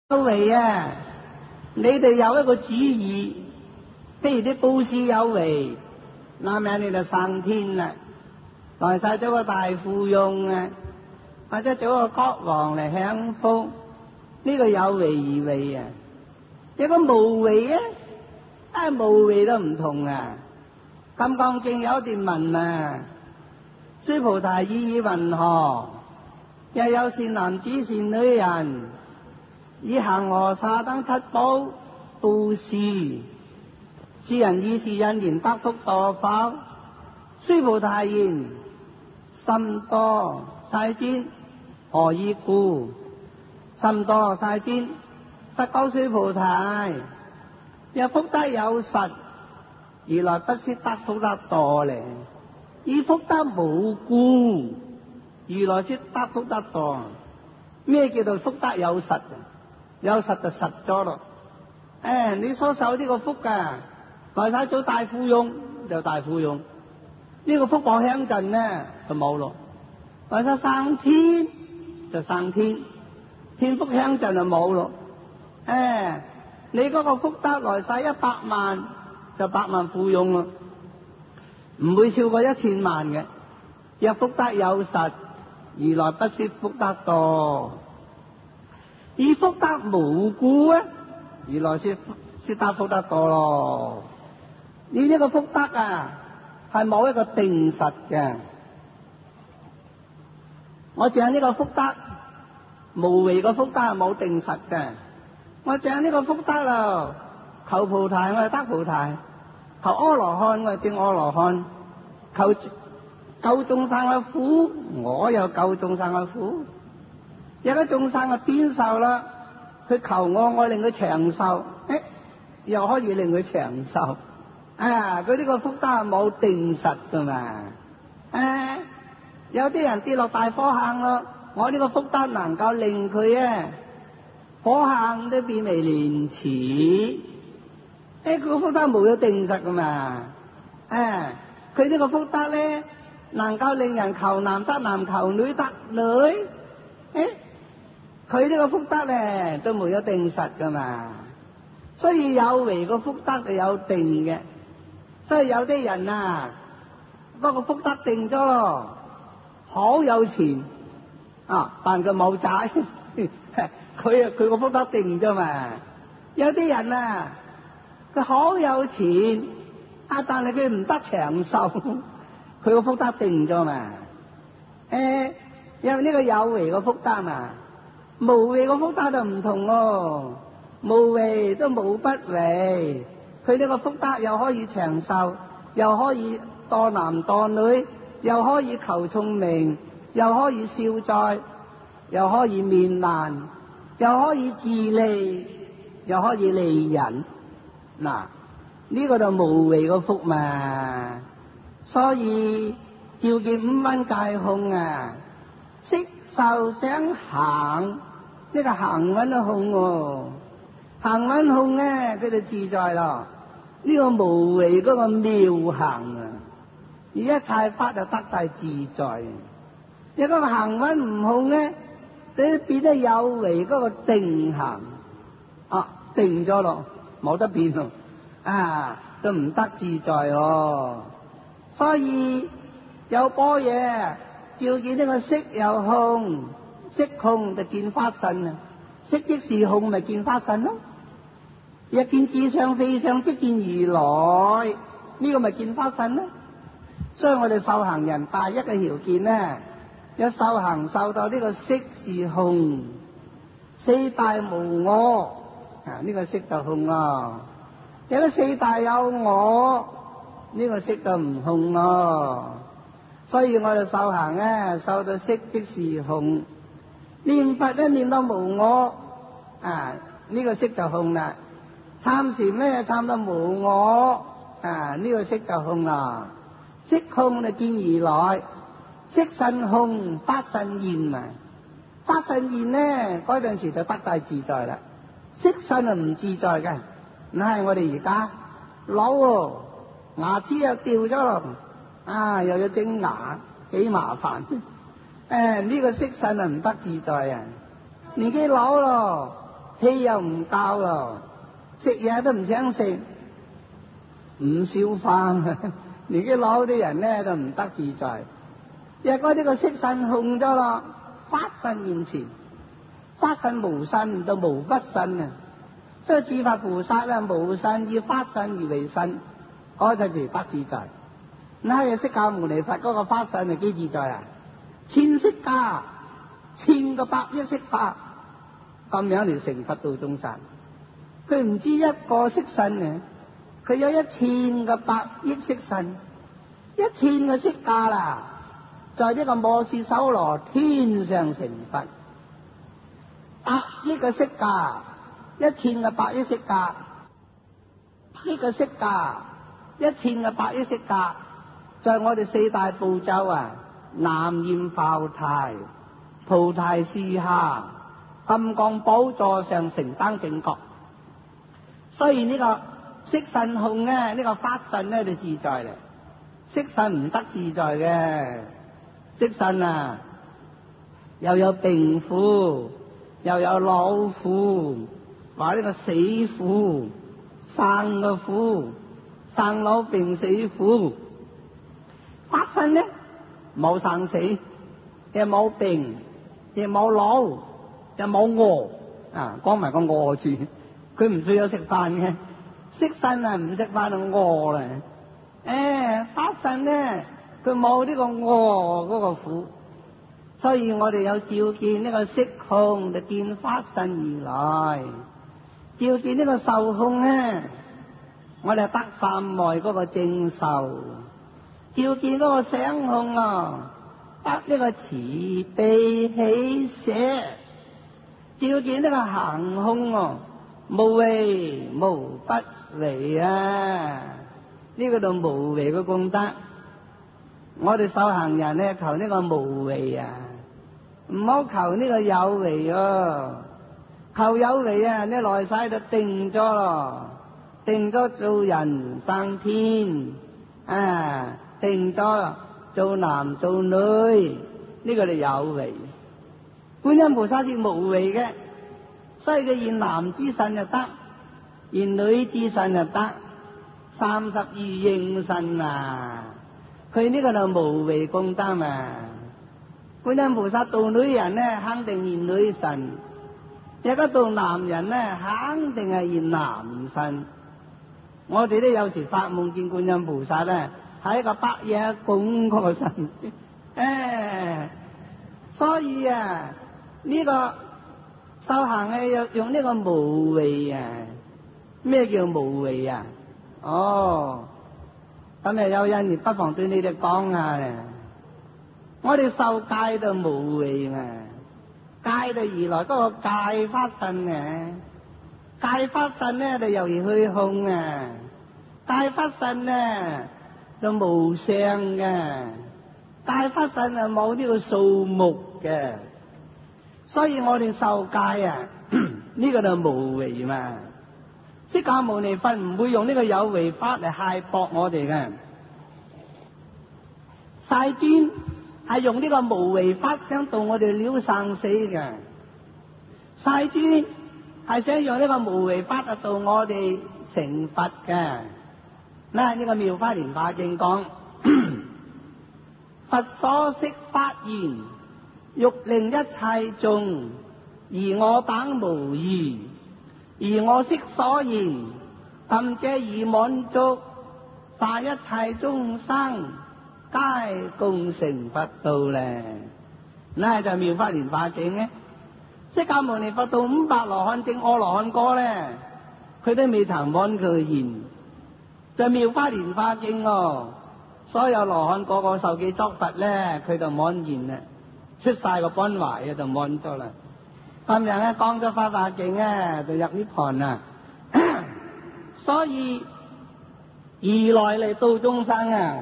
有為啊，你哋有一個主意，譬如啲高士有為，那命你就上天啦，來晒咗個大富翁啊，或者做個國王嚟享福，呢個有為而為啊。有個無為啊，無為都唔同啊。金剛經有一段文啊，須菩提意云何？又有善男子善女人，以恒河沙等七寶布施，是人以是因緣得福墮否？須菩提言：甚多世尊，何以故？甚多世尊，佛告須菩提：若福德有實，如來不說得福德墮咧。以福德無故，如來說得福德墮。咩叫做福德有實？有實就實咗咯。你所受呢個福噶，來晒做大富翁就大富翁，呢個福報享盡呢就冇咯。來晒生天就生天，天福享盡就冇咯。你嗰個福德來晒100萬就100萬富翁咯，唔會超過1000萬嘅。若福德有實，如來不說福德墮。以福德無故啊，如來說得福德墮咯。你呢個福德啊，係冇一個定實嘅。我淨係呢個福德，無為個福德係冇定實嘅。我淨係呢個福德咯，求菩提我係得菩提，求阿羅漢我係證阿羅漢，求救眾生嘅苦我又救眾生嘅苦。有啲眾生嘅邊壽啦，佢求我令佢長壽，又可以令佢長壽。佢呢個福德係冇定實噶嘛。有啲人跌落大火坑咯，我呢個福德能夠令佢火坑都變為蓮池。佢個福德冇有定實噶嘛。佢呢個福德咧，能夠令人求男得男，求女得女。佢呢個福德咧都冇有定實噶嘛。所以有為個福德就有定嘅。所以有啲人啊，嗰個福德定咗咯，好有錢但佢冇債，佢個福德定啫嘛。有啲人啊，佢好有錢但係佢唔得長壽，佢個福德定咗嘛。因為呢個有為個福德嘛，無為個福德就唔同咯。無為都無不為，佢呢個福德又可以長壽，又可以墮男墮女，又可以求聰明，又可以消災，又可以免難，又可以自利，又可以利人。嗱，呢個就無為個福嘛。所以照見五蘊皆空啊，色受想行，呢個行蘊都空喎。行蘊空咧，佢就自在咯。呢個無為嗰個妙行啊，而一切法就得大自在。如果個行蘊唔空咧，你變得有為嗰個定行定咗咯，冇得變咯，都唔得自在哦。所以有般若照見呢個色有空，色空就見法身啊。色即是空，咪見法身咯。若見自相非相，即見如來，呢個咪見法身咯。所以我哋修行人第一個條件咧，有修行受到呢個色是空，四大無我，呢個色就空咯。有啲四大有我，呢個色就唔空咯。所以我哋修行咧，受到色即是空，念佛咧念到無我，呢個色就空啦。參禪咧參到無我，呢個色就空啦。色空就見如來，色身空，法身現嘛。法身現咧嗰陣時就得大自在啦。色身係唔自在嘅，唔係我哋而家老喎，牙齒又掉咗咯，又要整牙，幾麻煩。呢個色身係唔得自在啊。年紀老咯， 氣又唔夠咯，食嘢都唔想食，唔消化，年紀老啲人咧就唔得自在。若嗰啲個色身控咗咯，法身現前，法身無身到無不身啊！所以智法菩薩咧無身以法身而為身，嗰就係得自在。嗱，釋迦牟尼佛嗰個法身係幾自在啊？千釋迦，千個百億釋法咁樣嚟成佛度眾生。佢唔知一個色身啊，佢有1000個百億色身，1000個釋迦啦，在呢個摩士修羅天上成佛，百億個釋迦，1000個百億釋迦，億個釋迦，1000個百億釋迦，在我哋四大部洲啊，南閻浮提、菩提樹下、金剛寶座上成燈正覺。所以呢個色身控咧，呢個法身咧就自在啦。色身唔得自在嘅，色身啊又有病苦，又有老苦，話呢個死苦，生嘅苦，生老病死苦。法身咧冇生死，又冇病，亦冇老，又冇餓啊，講埋個餓字。佢唔需要食飯嘅，色身啊唔食飯就餓啦。法身咧佢冇呢個餓嗰個苦，所以我哋有照見呢個色空，就見法身而來；照見呢個受空咧，我哋得三昧嗰個正受；照見嗰個想空啊，得呢個慈悲喜捨；照見呢個行空啊，無為無不為啊！呢個度無為嘅功德，我哋修行人咧求呢個無為啊，唔好求呢個有為啊！求有為啊，你來世就定咗咯，定咗做人生天啊，定咗做男做女，呢個就有為。觀音菩薩是無為嘅。所以佢現男之身就得，現女之身就得，32應身啊！佢呢個就無為功德嘛。觀音菩薩度女人咧，肯定現女身；若果度男人咧，肯定係現男身。我哋都有時發夢見觀音菩薩咧，係一個白夜公嗰個身。所以啊，呢個修行係用呢個無為啊！咩叫無為啊？咁啊有人不妨對你哋講下咧。我哋受戒就無為啊，戒就而來嗰個戒法身啊，戒法身咧就由於虛空啊，戒法身咧就無相嘅，戒法身啊冇呢個數目嘅。所以我哋受戒啊，呢個就無為嘛。釋迦牟尼佛唔會用呢個有為法嚟械搏我哋嘅。世尊係用呢個無為法想度我哋了生死嘅。世尊係想用呢個無為法嚟度我哋成佛嘅。嗱，呢個妙法蓮華經講，佛所釋法言，欲令一切眾，而我等無異；而我釋所言，甚者以滿足，化一切眾生，皆共成佛道咧。嗱，就妙法蓮華經咧，釋迦牟尼佛到500羅漢證阿羅漢果咧，佢都未曾滿佢言，就妙法蓮華經哦。所有羅漢個個受記作佛咧，佢就滿言啦。出晒個關懷啊，就滿咗啦。今日咧講咗法華經咧，就入呢盤啦。所以如來嚟度眾生啊，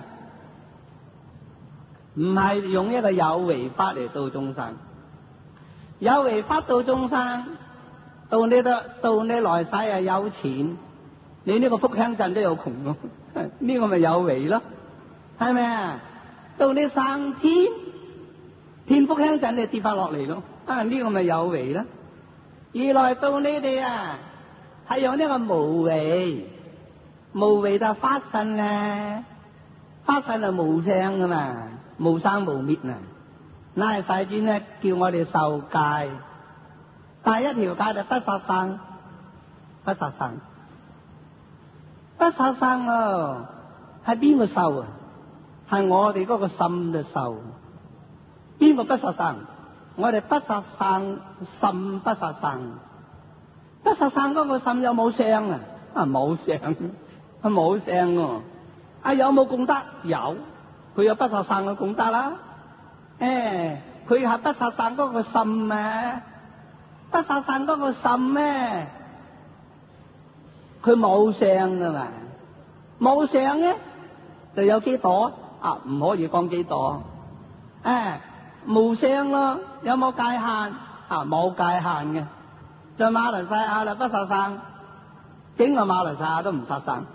唔係用一個有為法嚟度眾生。有為法度眾生，到你來世啊有錢，你呢個福鄉鎮都有窮咯。呢個咪有為咯，係咪啊？到你上天福鄉鎮你跌翻落嚟咯，呢個咪有為啦。 二來到你哋啊，係用呢個無為，無為就法身咧，法身就無相噶嘛，無生無滅啊。乃係世尊咧叫我哋受戒，第一條戒就不殺生，不殺生，不殺生啊！係邊個受啊？係我哋嗰個心就受。邊個不殺生？我哋不殺生，心不殺生。不殺生嗰個心有冇相啊？冇相，冇相喎。有冇功德？有，佢有不殺生嘅功德啦。佢係不殺生嗰個心啊，不殺生嗰個心咩？佢冇相噶嘛，冇相咧就有幾多啊？唔可以講幾多，無相咯，有冇界限？冇界限嘅，就馬來西亞啦，不殺生，整個馬來西亞都唔殺生。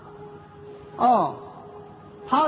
跑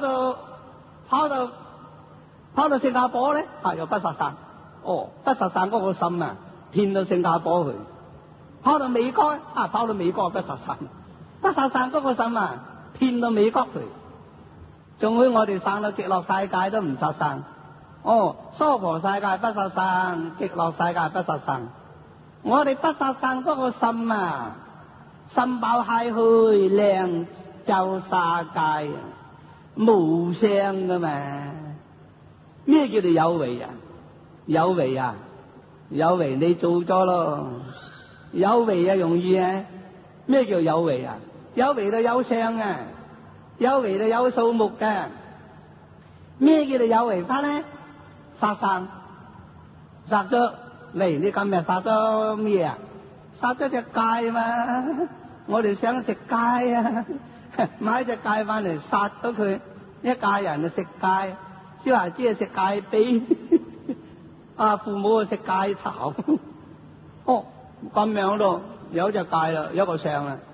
到新加坡咧，又不殺生。不殺生嗰個心啊，騙到新加坡去。跑到美國，跑到美國不殺生。不殺生嗰個心啊，騙到美國去。仲會我哋生到極樂世界都唔殺生。娑婆世界不殺生，極樂世界不殺生。我哋不殺生嗰個心啊，心爆嗨去靚就沙界，無相噶嘛。咩叫做有為啊？有為啊？有為你做咗咯。有為啊容易啊？咩叫有為啊？有為就有相啊，有為就有數目嘅。咩叫做有為法咧？殺生，殺咗嚟，你今日殺咗咩啊？殺咗隻戒嘛。我哋想食戒啊，買隻戒翻嚟殺咗佢，一家人就食戒，小孩子啊食戒髀，父母啊食戒頭。咁樣咯，有隻戒啦，有個相啦。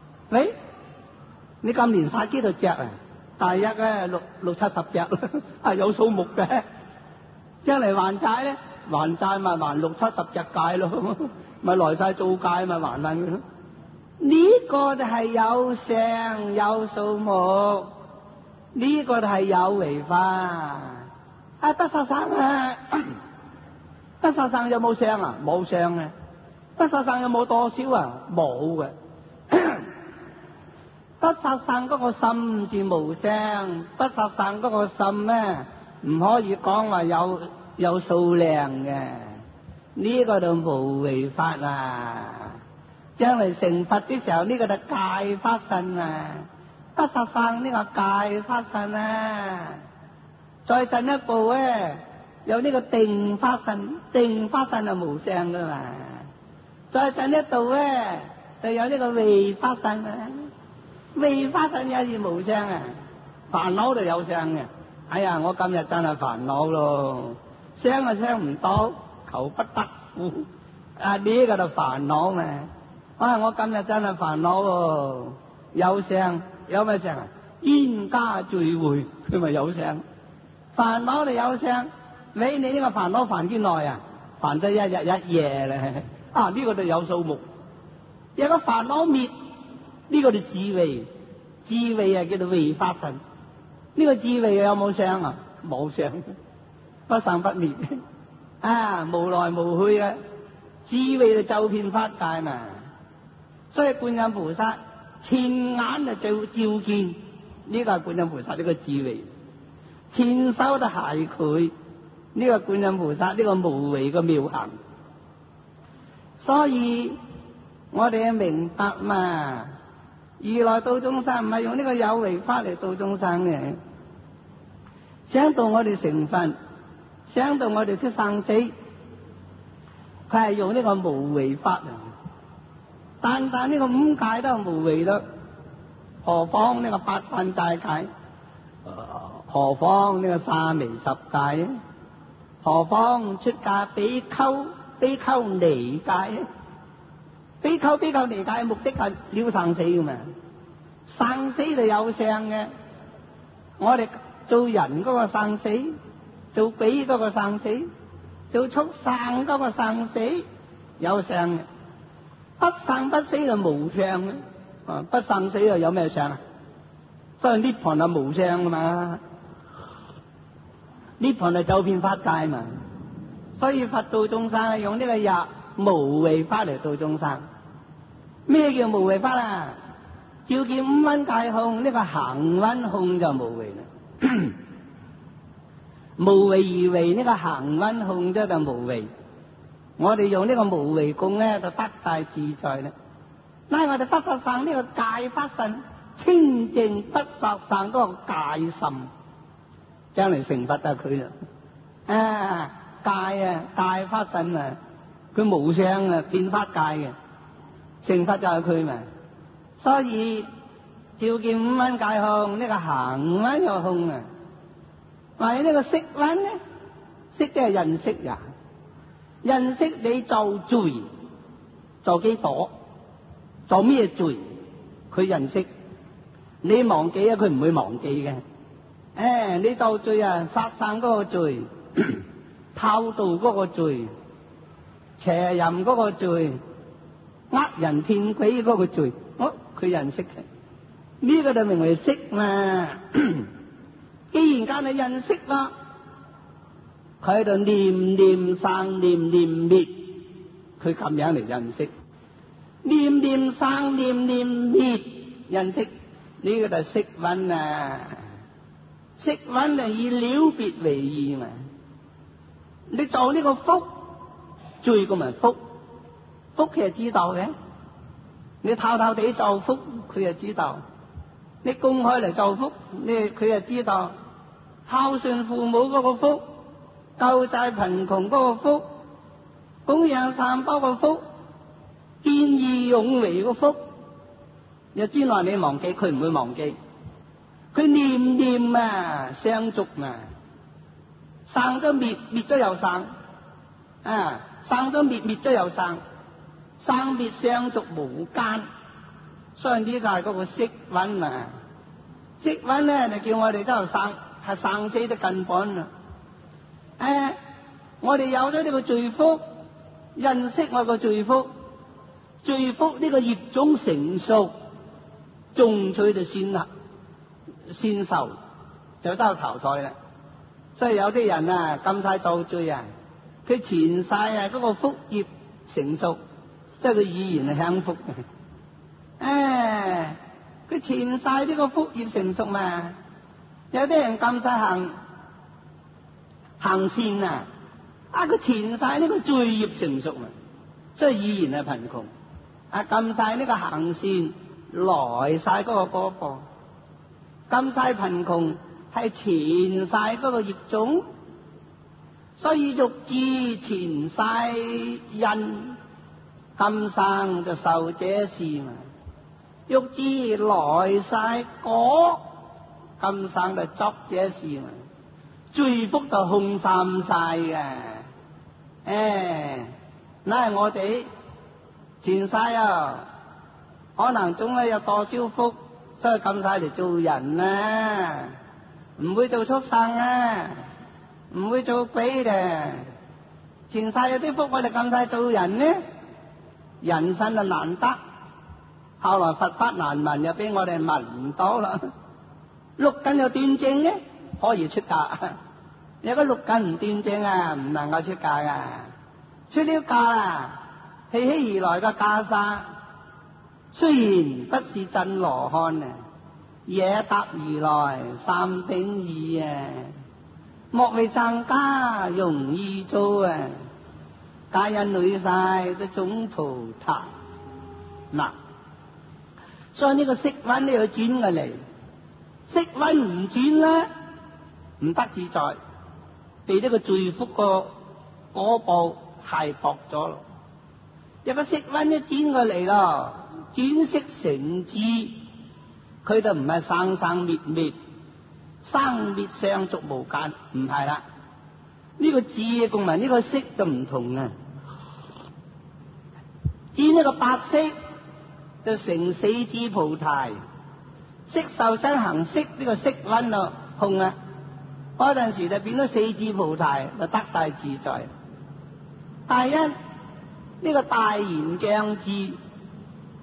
你今年殺幾多隻啊？大約咧六七十隻，有數目嘅。將嚟還債咧，還債咪還六七十隻戒咯，咪來晒做戒咪還翻佢咯。呢個就係有相有數目，呢個就係有為法。不殺生啊，不殺生有冇相啊？冇相嘅。不殺生有冇多少啊？冇嘅。不殺生嗰個心是無相，不殺生嗰個心咧唔可以講話有數量嘅，呢個就無為法啊！將來成佛嘅時候，呢個就戒法身啊！不殺生呢個戒法身啊！再進一步咧，有呢個定法身，定法身係無相噶嘛。再進一步咧，就有呢個為法身啊！為法身也是無相啊！煩惱就有相嘅。我今日真係煩惱咯，相啊相唔到，求不得苦。呢個就煩惱嘛。我今日真係煩惱喎，有相，有咩相啊？冤家聚會，佢咪有相。煩惱就有相，你呢個煩惱煩幾耐啊？煩咗一日一夜咧。呢個就有數目。有個煩惱滅，呢個就智慧，智慧啊叫做為法身。呢個智慧有冇相啊？冇相，不生不滅。無來無去嘅智慧就周遍法界嘛。所以觀音菩薩前眼就照見，呢個係觀音菩薩呢個智慧。前手就係佢，呢個觀音菩薩呢個無為嘅妙行。所以我哋明白嘛，如來度眾生唔係用呢個有為法嚟度眾生嘅，想到我哋成佛，想到我哋出生死，佢係用呢個無為法啊！但呢個五戒都係無為啦，何況呢個八關齋戒？何況呢個沙彌十戒？何況出家比丘尼戒？比丘尼戒目的係了生死噶嘛？生死就有相嘅。我哋做人嗰個生死，做比嗰個生死，做畜生嗰個生死有相嘅。 不生不死就無相啊！不生死又有咩相啊？所以涅槃係無相噶嘛，涅槃係走遍法界嘛。所以佛度眾生係用呢個入無為法嚟度眾生。咩叫無為法啊？照見五蘊皆空，呢個行蘊空就無為啦。無為而為，呢個行蘊空啫就無為。我哋用呢個無為供咧，就得大自在啦。嗱，我哋不殺生呢個戒法身清淨不殺生嗰個戒心，將嚟成佛得佢啦。戒法身啊，佢無相啊，變法界嘅，成佛就係佢嘛。所以照見五蘊皆空，呢個行蘊又空啊。或者呢個色蘊咧，色即係人色呀。人色你做罪，做幾多？做咩罪？佢人色，你忘記啊，佢唔會忘記嘅。你做罪啊，殺生嗰個罪，偷盜嗰個罪，邪淫嗰個罪，呃人騙鬼嗰個罪，佢人色嘅，呢個就名為色嘛。既然間係人色啦，佢喺度念念生，念念滅，佢咁樣嚟人色。念念生，念念滅，人色，呢個就係色蘊啊。色蘊係以了別為義嘛。你做呢個福，罪個咪福，福佢係知道嘅。你偷偷地做福，佢就知道；你公開嚟做福，佢就知道。孝順父母嗰個福，救濟貧窮嗰個福，供養三寶個福，見義勇為個福，又知內你忘記，佢唔會忘記。佢念念啊，相續嘛，生咗滅，滅咗又生，生咗滅，滅咗又生，生滅相續無間。所以呢個係嗰個色蘊啊。色蘊咧就叫我哋都生。係生死的根本啊！我哋有咗呢個罪福，認識我個罪福，罪福呢個業種成熟，種取就先受，就得投胎啦。所以有啲人啊，咁晒造罪啊，佢前世啊嗰個福業成熟，即係佢已然係享福嘅。佢前世呢個福業成熟嘛。有啲人咁晒行善啊，佢前世呢個罪業成熟嘛，所以依然係貧窮。咁晒呢個行善，來晒嗰個果報，咁晒貧窮係前世嗰個業種，所以欲知前世因，今生就受這事嘛；欲知來世果，今生就作這事嘛，罪福就空散晒嘅。嗱，我哋前世啊，可能總係有多少福，所以咁晒嚟做人啊，唔會做畜生啊，唔會做鬼嘅。前世有啲福，我哋咁晒做人呢，人生就難得。後來佛法難聞，又俾我哋聞唔到啦。六根又斷正咧，可以出家。有個六根唔斷正啊，唔能夠出家噶。出了家啊，喜喜而來嘅袈裟，雖然不是真羅漢啊，也得如來三頂意啊。莫為僧家容易做啊，皆因累世都總菩薩。嗱，所以呢個色蘊你要轉過嚟。色蘊唔轉咧，唔得自在，被呢個罪福個果報係薄咗咯。有個色蘊一轉過嚟咯，轉色成智，佢就唔係生生滅滅，生滅相續無間，唔係啦。呢個智嘅共埋呢個色就唔同啊。轉呢個白色就成四智菩提。色受想行識呢個色蘊咯空啊，嗰陣時就變咗四智菩提，就得大自在。第一呢個大圓鏡智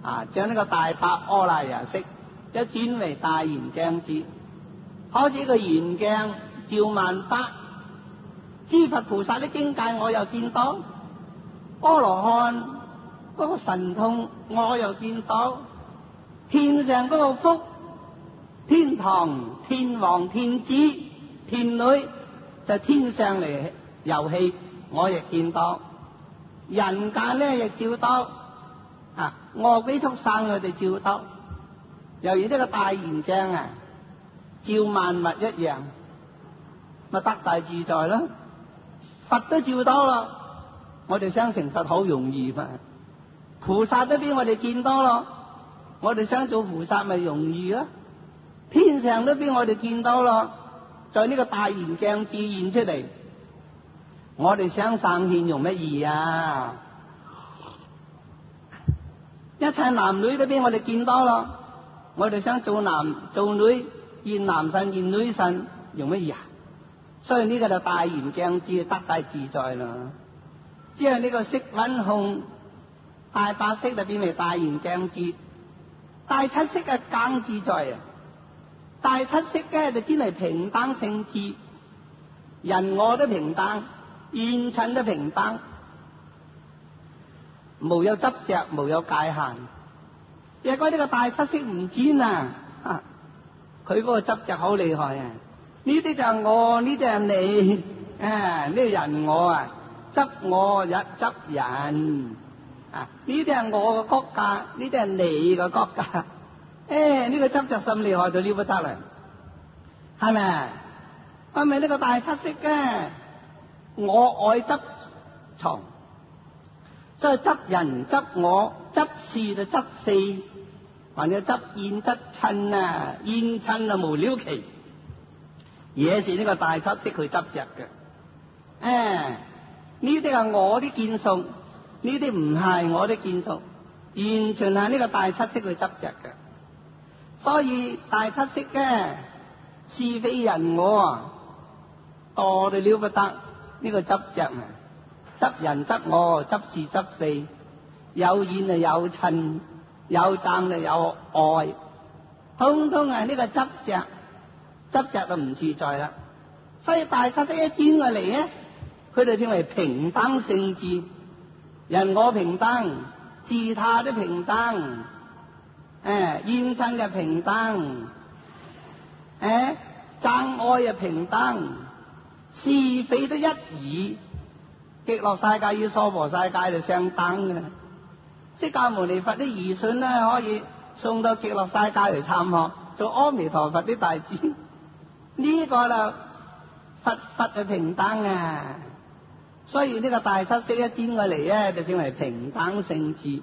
將呢個大伯阿賴耶識一轉為大圓鏡智，好似一個圓鏡照萬法。諸佛菩薩啲境界我又見到，阿羅漢嗰個神通我又見到，天上嗰個福，天堂天王天子天女就天上嚟遊戲，我亦見到，人間呢亦照到，餓鬼畜生佢哋照到，由於呢個大圓鏡照萬物一樣，咪得大自在咯。佛都照到咯，我哋想成佛好容易嘛。菩薩都俾我哋見到咯，我哋想做菩薩咪容易咯。天上都俾我哋見到咯，在呢個大圓鏡自現出嚟，我哋想生獻容乜易啊？一切男女都俾我哋見到咯，我哋想做男做女，現男神現女神容乜易啊？所以呢個就大圓鏡智得大自在啦。之後呢個色蘊空大白色就變為大圓鏡智，大七色嘅更自在啊！大七色咧就專係平等性智，人我都平等，現塵都平等，無有執着，無有界限。若果呢個大七色唔轉佢嗰個執着好厲害啊！呢啲就係我，呢啲係你，呢個人我執我一執人，呢啲係我嘅國家，呢啲係你嘅國家，呢個執着心厲害到了不得啦，係咪？係咪呢個大七色嘅？我愛執藏，所以執人執我，執事就執事，還有執現執親現親無了期。也是呢個大七色去執着嘅，呢啲係我啲見數，呢啲唔係我啲見數，完全係呢個大七色去執着嘅。所以大七色嘅是非人我多到了不得，呢個執着執人執我，執事執非，有現就有親，有憎就有愛，通通係呢個執着。執着就唔自在啦，所以大七色一轉過嚟咧，佢哋稱為平等性智，人我平等，自他都平等，現親嘅平等，憎愛又平等，是非都一義，極樂世界與娑婆世界就相等嘅。釋迦牟尼佛啲兒孫咧，可以送到極樂世界嚟參學，做阿彌陀佛啲弟子。呢個就佛就平等啊，所以呢個大七色一轉過嚟咧，就稱為平等性智。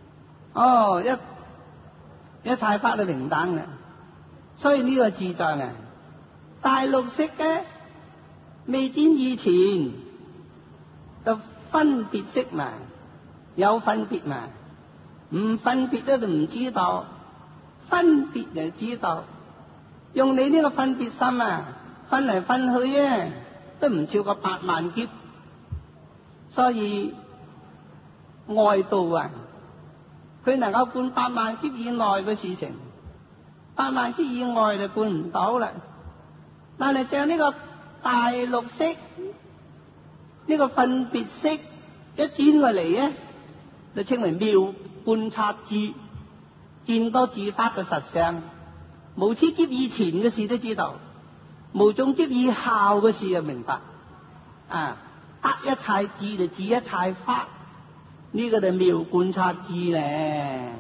一切法都平等嘅，所以呢個自在啊。大綠色嘅未轉以前就分別識嘛，有分別嘛，唔分別咧就唔知道，分別就知道。用你呢個分別心分嚟分去都唔超過8萬劫，所以外道佢能夠觀8萬劫以內嘅事情，8萬劫以外就觀唔到啦。但係像呢個大綠色，呢個分別識一轉過嚟就稱為妙觀察智，見多自發嘅實相。無始劫以前嘅事都知道，無種劫以後嘅事就明白。得一切智就知一切法，呢個就妙觀察智咧。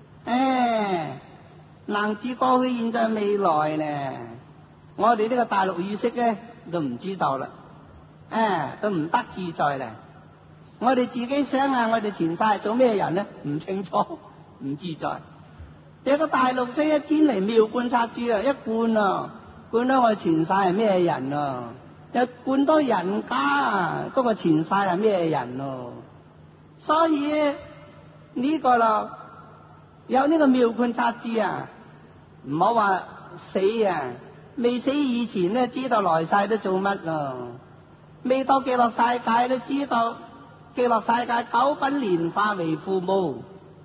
能知過去、現在、未來咧。我哋呢個大陸意識咧都唔知道啦，都唔得自在咧。我哋自己想我哋前世係做咩人咧？唔清楚，唔自在。有個大綠色一轉嚟妙觀察智一觀觀到我前世係咩人又觀到人家嗰個前世係咩人所以呢個咯，有呢個妙觀察智唔好話死未死以前咧知道來世都做乜未到極樂世界都知道極樂世界9品蓮化為父母，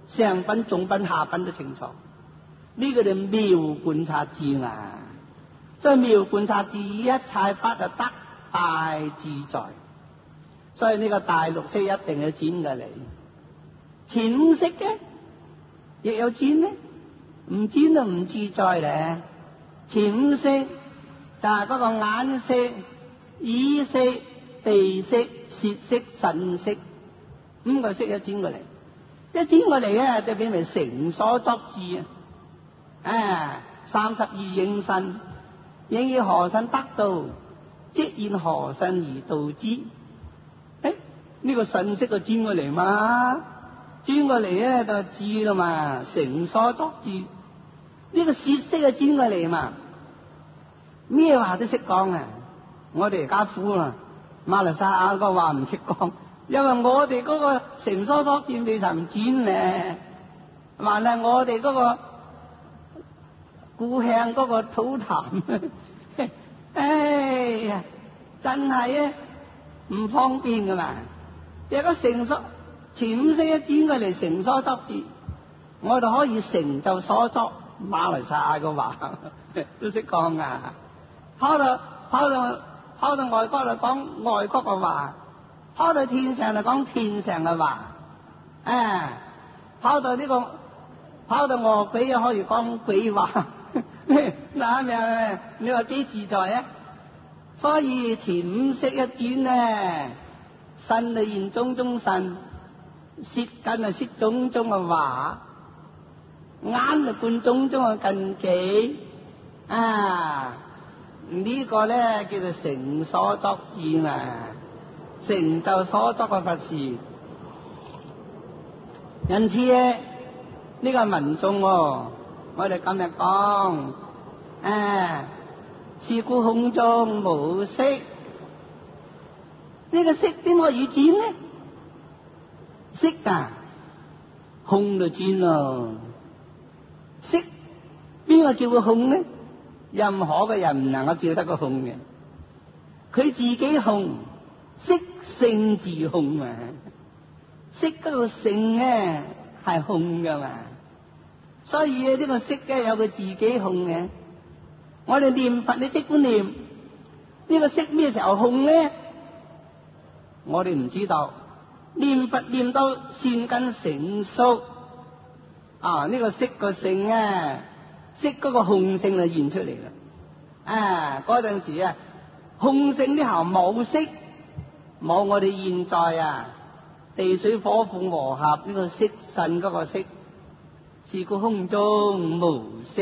上品、中品、下品都清楚。呢個就妙觀察智啊！所以妙觀察智，一切法就得大自在。所以呢個大六識一定要轉過嚟，前五識嘅亦有轉呢，唔轉就唔自在咧。前五識就係嗰個眼識、耳識、鼻識、舌識、身識，五個識一轉過嚟，一轉過嚟咧就變為成所作智啊！32應身，應以何身得到，即現何身而度之。呢個信息就轉過嚟嘛，轉過嚟咧就智啦嘛，成所作智。呢個舌識就轉過嚟嘛，咩話都識講啊！我哋而家苦啦，馬來西亞個話唔識講，因為我哋嗰個成所作智未曾轉咧，還係我哋嗰個故鄉嗰個土壇，哎呀，真係啊唔方便噶嘛。有個成所前五識一轉過嚟，成所作智，我哋可以成就所作。馬來西亞嘅話都識講啊！跑到外國嚟講外國嘅話，跑到天上嚟講天上嘅話，跑到餓鬼又可以講鬼話，嗱咪你話幾自在啊？所以前五識一轉呢，身就現種種身，舌根就說種種嘅話，眼就觀種種嘅近己呢個咧叫做成所作智嘛，成就所作嘅法事。因此咧，呢個民眾我哋今日講是故空中無色。呢個色點可以轉呢？色空就轉咯。色邊個叫佢空呢？任何嘅人唔能夠叫得佢空嘅，佢自己空，色性自空啊！色嗰個性咧係空噶嘛，所以呢個色咧有佢自己空嘅。我哋念佛，你即管念呢個色咩時候空咧？我哋唔知道。念佛念到善根成熟呢個色個性色嗰個空性就現出嚟啦。嗰陣時空性呢下冇色，冇我哋現在地水火風和合呢個色身嗰個色，是故空中無色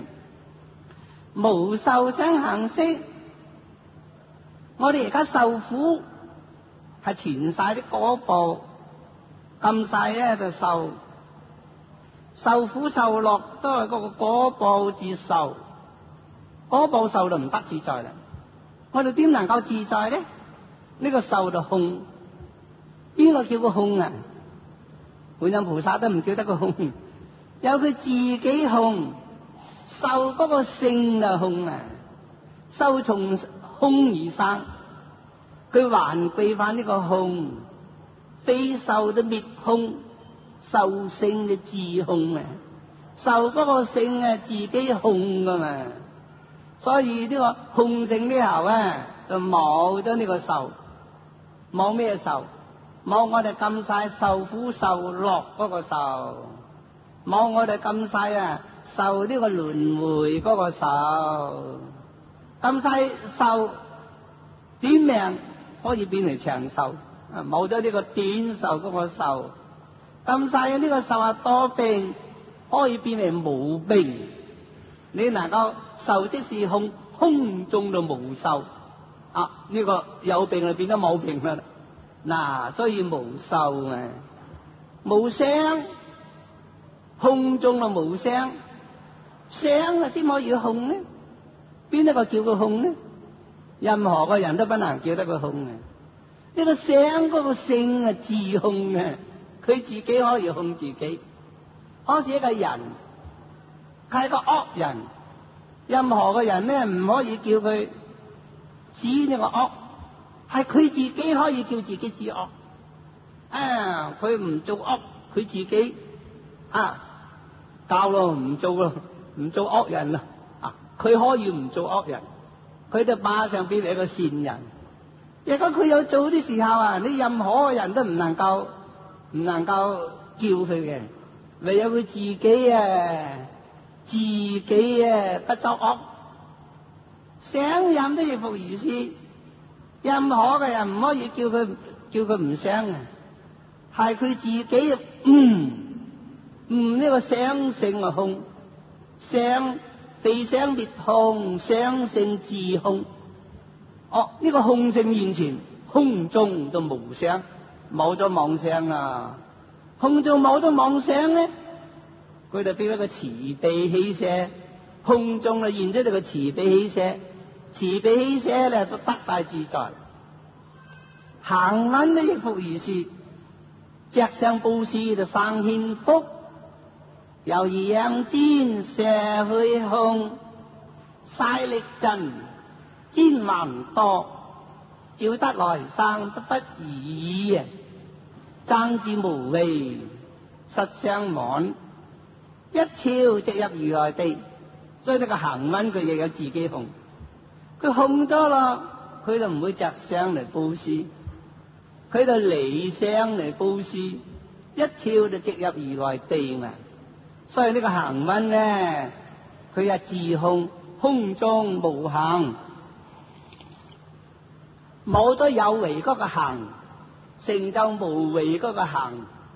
無受想行識。我哋而家受苦係填晒啲果報，咁晒咧就受苦受樂都係嗰個果報至受，果報受就唔得自在啦。我哋點能夠自在咧？呢個受就空，邊個叫佢空啊？觀音菩薩都唔叫得佢空，有佢自己空，受嗰個性就空啊，受從空而生，佢還歸翻呢個空，非受都滅空，受性就自空啊，受嗰個性自己空噶嘛，所以呢個空性呢後就冇咗呢個受，冇咩受，冇我哋咁晒受苦受樂嗰個受，冇我哋咁晒受呢個輪迴嗰個受，咁晒受短命可以變為長壽，冇咗呢個短壽嗰個壽，咁晒呢個壽多病可以變為無病。你能夠壽即是空中就無壽呢個有病就變咗冇病啦。所以無壽無相，空中就無相，相點可以空呢？邊一個叫佢空呢？任何個人都不能叫得佢空嘅。呢個相嗰個性自空嘅，佢自己可以控自己。好似一個人，佢係個惡人，任何個人咧唔可以叫佢止呢個惡，係佢自己可以叫自己止惡。佢唔做惡，佢自己教咯，唔做咯，唔做惡人啦。佢可以唔做惡人，佢就馬上變為一個善人。如果佢有做啲時候你任何人都唔能夠叫佢嘅，唯有佢自己不作惡，想任都亦復如是。任何嘅人唔可以叫佢唔想啊，係佢自己呢個想性啊空，想非想滅空，想性自空。呢個空性現前，空中就無想，冇咗妄想啦。空中冇咗妄想咧，佢就變咗個慈悲喜捨。空中啊現咗就個慈悲喜捨，慈悲喜捨咧就得大自在。行穩都亦復如是，隻相布施就生獻福，猶如仰天射虛空，晒力盡千萬多，照得來生不已，爭之無味實相滿，一朝直入如來地。所以呢個行穩佢亦有自己控，佢控咗啦，佢就唔會着相嚟布施，佢就離相嚟布施，一朝就直入如來地嘛。所以呢個行穩咧，佢係自控，空中無行，冇咗有為嗰個行，成就無為嗰個行。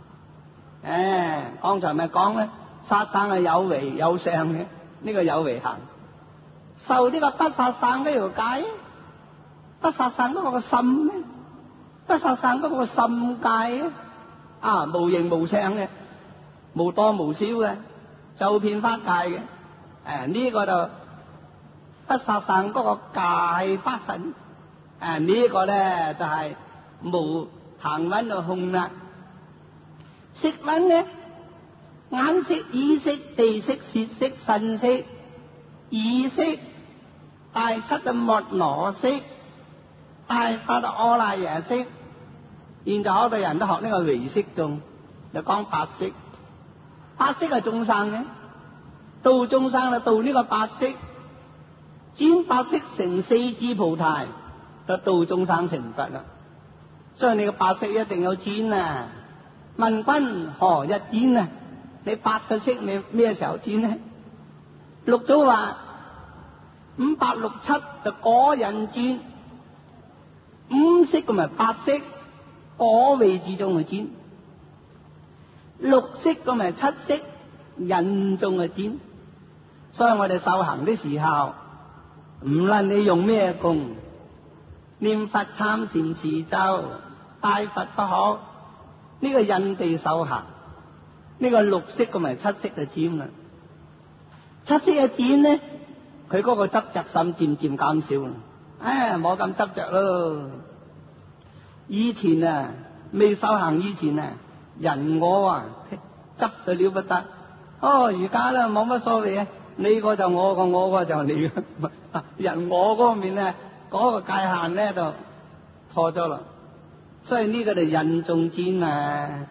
剛才咪講咧，殺生係有為有相嘅，呢個有為行。受呢個不殺生呢條戒，不殺生嗰個心咧，不殺生嗰個心戒無形無相嘅，無多無少嘅，就遍法界嘅。呢個就不殺生嗰個戒法神。呢個咧就係無行穩就控啦。色穩咧，眼色、耳色、鼻色、舌色、身色、意色，第七就末那色，第八就阿賴耶識。現在好多人都學呢個唯識宗，就講八識。八識係眾生嘅，度眾生就度呢個八識，轉八識成四智菩提，就度眾生成佛啦。所以你個八識一定有轉啊！問君何日轉啊？你八個識你咩時候轉呢？六祖話五八六七就果人轉，五識同埋八識果位之中去轉，六識同埋七識人中去轉。所以我哋修行的時候，唔論你用咩功，念佛參禪持咒拜佛不可，呢個因地修行，呢個六識同埋七識就佔啦。七識嘅佔呢，佢嗰個執着心漸漸減少啦。冇咁執着咯。以前未修行以前人我執到了不得。而家咧冇乜所謂啊，你個就我個，我個就你個。人我嗰方面咧，嗰個界限咧就破咗啦。所以呢個就人眾佔啊。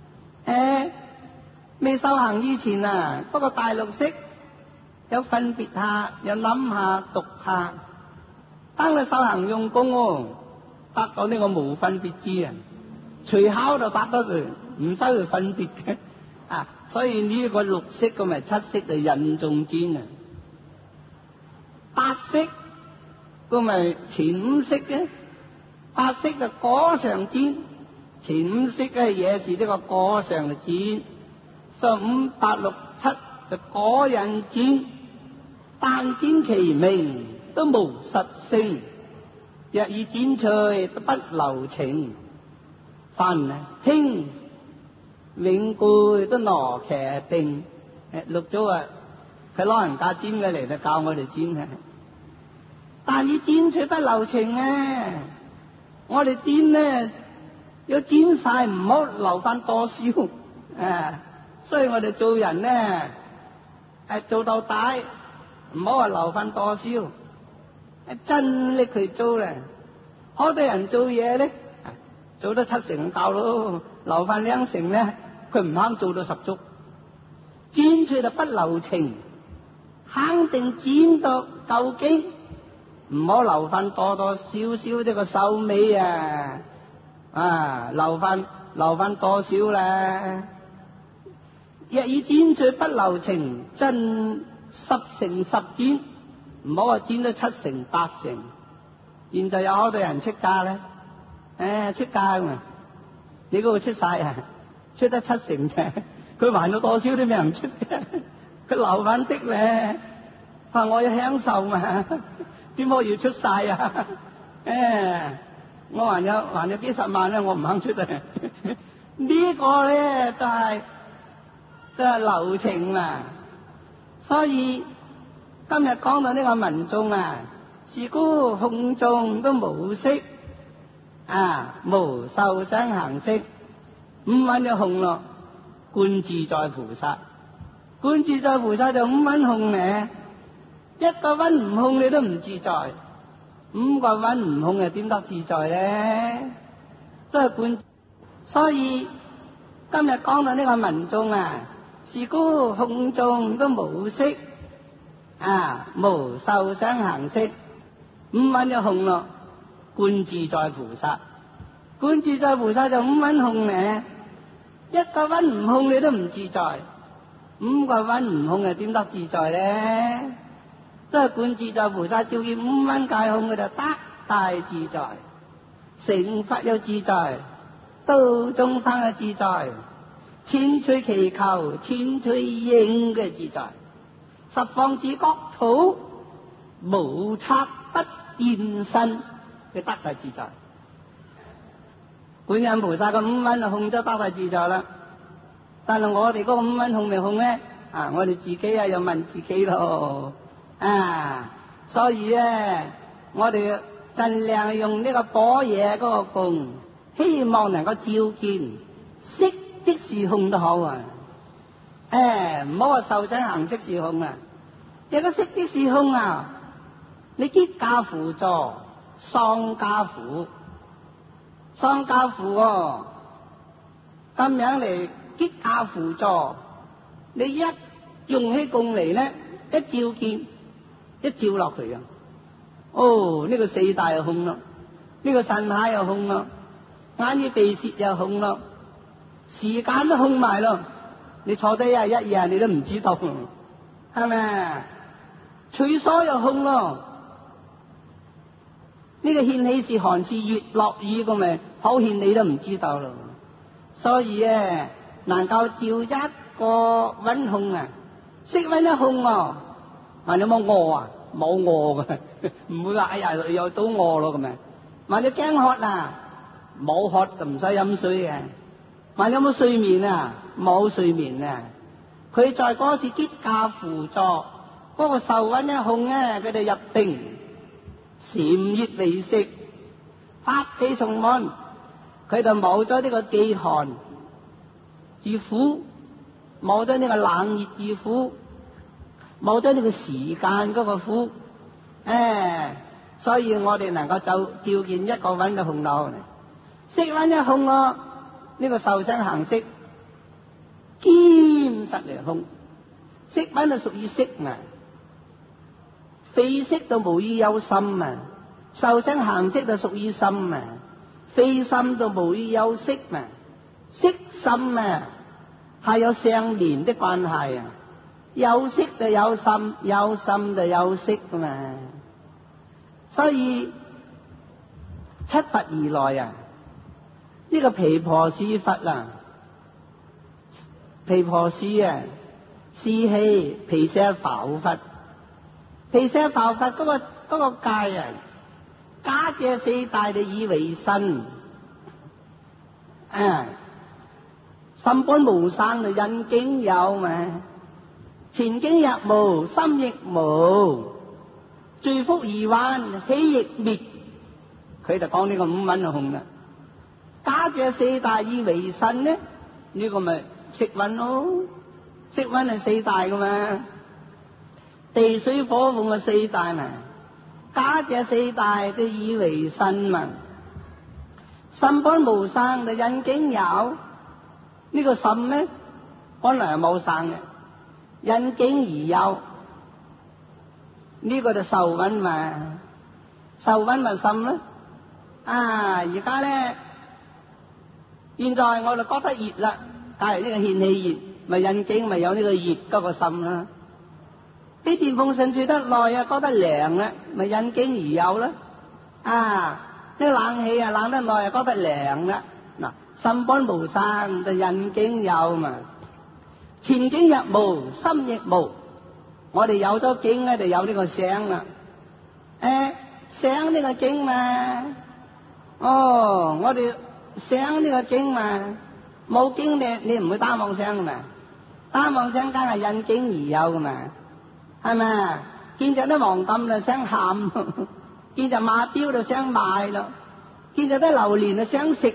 未修行以前嗰個大六識有分別下，有諗下讀下。當你修行用功達到呢個無分別知啊，隨考就達得佢，唔使去分別嘅。所以呢個六識咁咪七識就人眾佔啊。八識咁咪前五識嘅，八識就果上佔，前五識嘅嘢是呢個果上嘅佔。所以五八六七就果人佔，但佔其名都無實性，若以剪除都不留情。凡輕永固都挪騎定。六祖佢攞人家剪嘅嚟就教我哋剪嘅，但以剪除不留情我哋剪呢要剪晒，唔好留翻多少。所以我哋做人呢做到底，唔好話留翻多少，真力去做咧。好多人做嘢咧，做得七成夠咯，留翻兩成咧，佢唔肯做到十足。 剪出就不留情，肯定剪到究竟，唔好留翻多多少少呢個手尾啊！留翻多少啦？若以剪出不留情，真10成10剪，唔好話剪到7成8成。現在有好多人出價咧，出價嘛，你嗰個出晒啊，出得7成啫，佢還咗多少都未人出嘅，佢留翻的咧，話我要享受嘛，點可以出晒啊？我還有幾十萬咧，我唔肯出啊！呢個咧就係流程啊，所以今日講到呢個民眾啊，是故控眾都無識無受想行識，5蘊就控咯。觀自在菩薩，觀自在菩薩就5蘊控咧，一個蘊唔控你都唔自在，5個蘊唔控又點得自在咧？即係觀，所以今日講到呢個民眾啊，是故控眾都無識無受想行識，5蘊就控咯。觀自在菩薩，觀自在菩薩就5蘊控咧，一個蘊唔控你都唔自在，5個蘊唔控又點得自在咧？即係觀自在菩薩照見5蘊皆控，佢就得大自在，成佛又自在，度眾生嘅自在，千趣祈求千趣應嘅自在，十方之國土無剎不現身嘅得大自在。觀音菩薩嘅5蘊控咗得大自在啦，但係我哋嗰個5蘊控未控咧？我哋自己又問自己咯。所以咧，我哋盡量用呢個般若嗰個功，希望能夠照見色即是控都好啊。唔好話受想行識是控啊。有個色即是控啊，你結跏趺坐，喪跏趺，喪跏趺咁樣嚟結跏趺坐，你一用起功嚟咧，一照見。一照落去啊！呢個四大又控咯，呢個腎下又控咯，眼耳鼻舌又控咯，時間都控埋咯。你坐低一夜你都唔知道，係咪？隨所又控咯。呢個獻喜是寒是熱落雨咁咪好獻你都唔知道咯。所以能夠照一個蘊控啊，識蘊一控啊。問你有冇餓啊？冇餓嘅，唔會話哎呀又到餓咯咁樣。問你驚渴啊？冇渴就唔使飲水嘅。問你有冇睡眠啊？冇睡眠啊。佢在嗰時結跏趺坐，嗰個受蘊一控咧，佢哋入定，禪悦離息，法喜從滿，佢就冇咗呢個飢寒之苦，冇咗呢個冷熱之苦。冇咗呢個時間嗰個苦，所以我哋能夠照見一個蘊嘅控落嚟，識蘊一控咯，呢個受想行識兼實嚟控，識蘊就屬於識啊，非識就無於有心啊，受想行識就屬於心啊，非心就無於有識啊，識心係有相連的關係啊。有識就有心，有心就有識噶嘛。所以七佛而來呢個毗婆舍佛毗婆舍是氣毗舍浮佛，毗舍浮佛嗰個戒假借四大就以為身，心本無生就引境有嘛。前境入無，心亦無，罪福而患，喜亦滅。佢就講呢個5蘊控啦。假借四大以為身呢？呢個咪色蘊咯，色蘊係四大噶嘛，地水火風嘅四大嘛。假借四大就以為身嘛。心本無生就引境有，呢個心呢本來係冇生嘅。 因境而有，呢個就受蘊嘛，受蘊咪心咯。而家咧，現在我就覺得熱啦，假如呢個氙氣熱，咪因境咪有呢個熱嗰個心啦。啲電風扇吹得耐啊，覺得涼啦，咪因境而有啦。呢個冷氣啊，冷得耐啊，覺得涼啦。嗱，心本無生，就因境有嘛。前境若無，心亦無。我哋有咗境咧，就有呢個想啦。想呢個境嘛，我哋想呢個境嘛，冇境你唔會單妄想噶嘛，單妄想梗係因境而有噶嘛，係咪啊？見着啲黃金就想喊，見着馬標就想買咯，見着啲榴蓮就想食。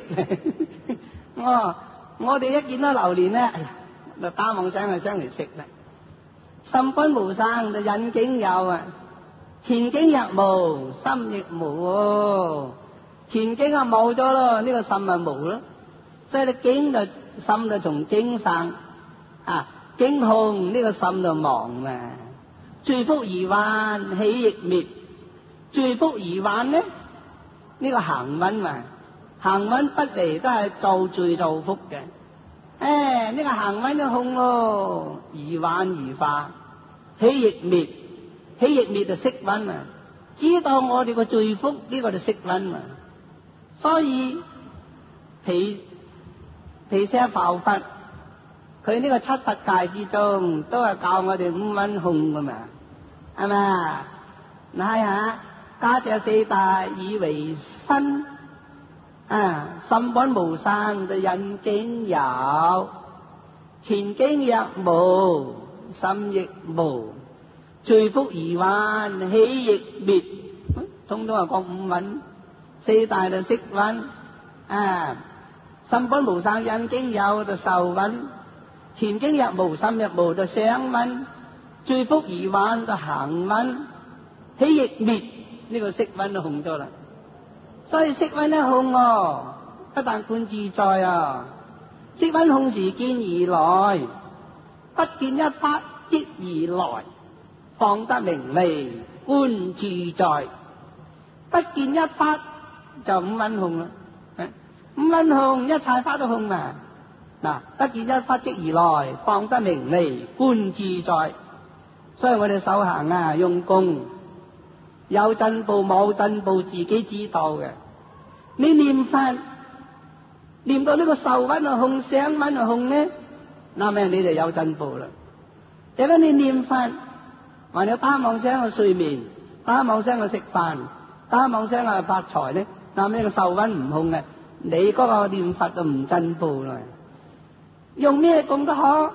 我哋一見到榴蓮咧，哎呀，就單妄想就想嚟食啦。心本無生，就因境有啊。前境若無，心亦無。前境啊冇咗咯，呢個心咪無咯。所以你境就心就從境生，境空呢個心就亡嘛。聚福而幻，起亦滅。聚福而幻呢？呢個行蘊嘛，行蘊不離都係造聚造福嘅。呢個行蘊都空咯，而幻而化，起亦滅。起亦滅就色蘊啊，知道我哋個聚福呢個就色蘊啊。所以毗舍浮佛佢呢個七佛戒之中都係教我哋五蘊空噶嘛，係咪啊？睇下家者四大以為身，心本無生，就因境有。前境若無，心亦無。聚福而幻，起亦滅。通通係講五蘊，四大就色蘊，心本無生，因境有就受蘊。前境若無，心亦無就想蘊。聚福而幻就行蘊，起亦滅，呢個色蘊都空咗啦。所以色蘊咧空不但觀自在色蘊空時見而來，不見一法即而來，放得名利觀自在。不見一法就五蘊空啦，五蘊空一切法都空啊。不見一法即而來，放得名利觀自在。所以我哋修行用功，有進步冇進步自己知道嘅。你念法念到呢個受蘊啊空，想蘊啊空呢，那麼你就有進步啦。如果你念法還有單妄想去睡眠，單妄想去食飯，單妄想去發財呢，那麼呢個受蘊唔空嘅，你嗰個念法就唔進步啦。用咩功都好，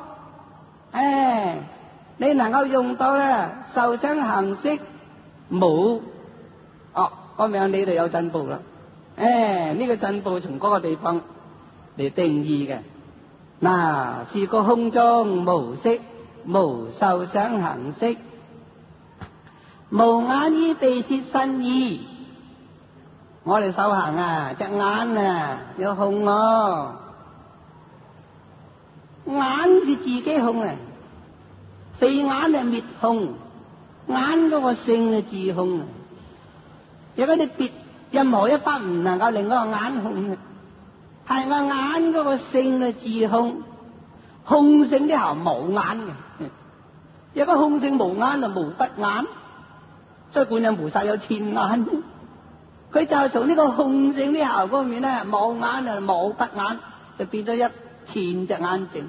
你能夠用到咧受想行識冇，咁樣你就有進步啦。呢個進步從嗰個地方嚟定義嘅。是個空中無色，無受想行識，無眼耳鼻舌身意。我哋修行隻眼有空眼佢自己空四眼滅空，眼嗰個性自空。如果你別任何一法唔能夠令嗰個眼空嘅，係我眼嗰個性自空，空性之後無眼嘅。如果空性無眼就無不眼，所以觀音菩薩有千眼，佢就從呢個空性之後嗰面咧無眼就無不眼，就變咗一千隻眼睛。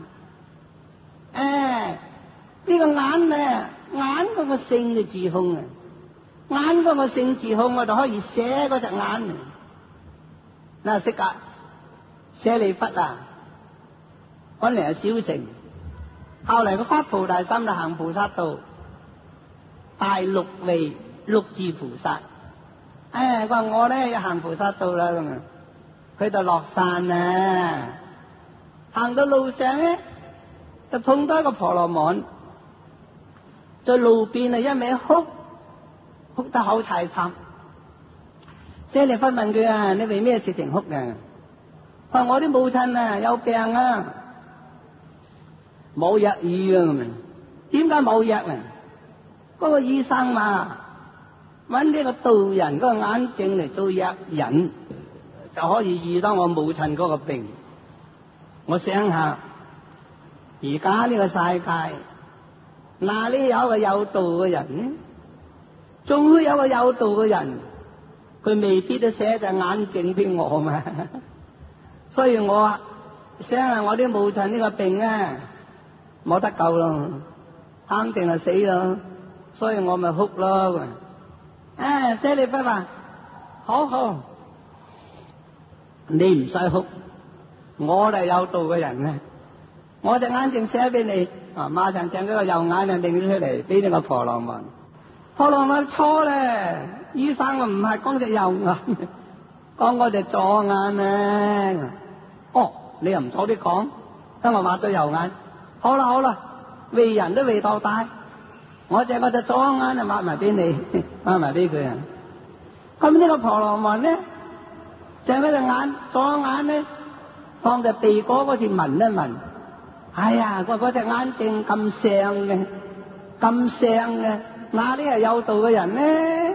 呢個眼眼嗰個性就自空眼嗰個性自空，我就可以寫嗰隻眼。釋迦舍利弗本嚟係小乘，後嚟佢發菩提心就行菩薩道，大六位六字菩薩。佢話我咧要行菩薩道啦，咁啊，佢就落山行到路上咧就碰到一個婆羅門，在路邊一味哭得好凄慘。舍利弗問佢你為咩事情哭嘅？佢話我啲母親有病冇藥醫咁點解冇藥啊？嗰個醫生嘛，揾呢個道人嗰個眼睛嚟做藥引，就可以醫到我母親嗰個病。我想下，而家呢個世界，哪裏有個有道嘅人呢？仲會有個有道嘅人，佢未必都寫隻眼睛俾我嘛。所以我想下我啲母親呢個病啊，冇得救咯，肯定係死咯。所以我咪哭咯。寫你筆話，好好，你唔使哭，我哋有道嘅人啊，我隻眼睛寫俾你，馬上將嗰個右眼啊擰出嚟俾呢個婆羅門。婆羅門錯咧，醫生唔係講隻右眼，講我隻左眼啊。哦，你又唔早啲講，等我畫咗右眼。好啦，為人都未到大，我隻左眼啊畫埋俾你，畫埋俾佢啊。咁呢個婆羅門咧，將嗰隻左眼咧放在鼻哥嗰處聞一聞。哎呀，嗰隻眼睛咁正嘅，哪啲係有道嘅人咧？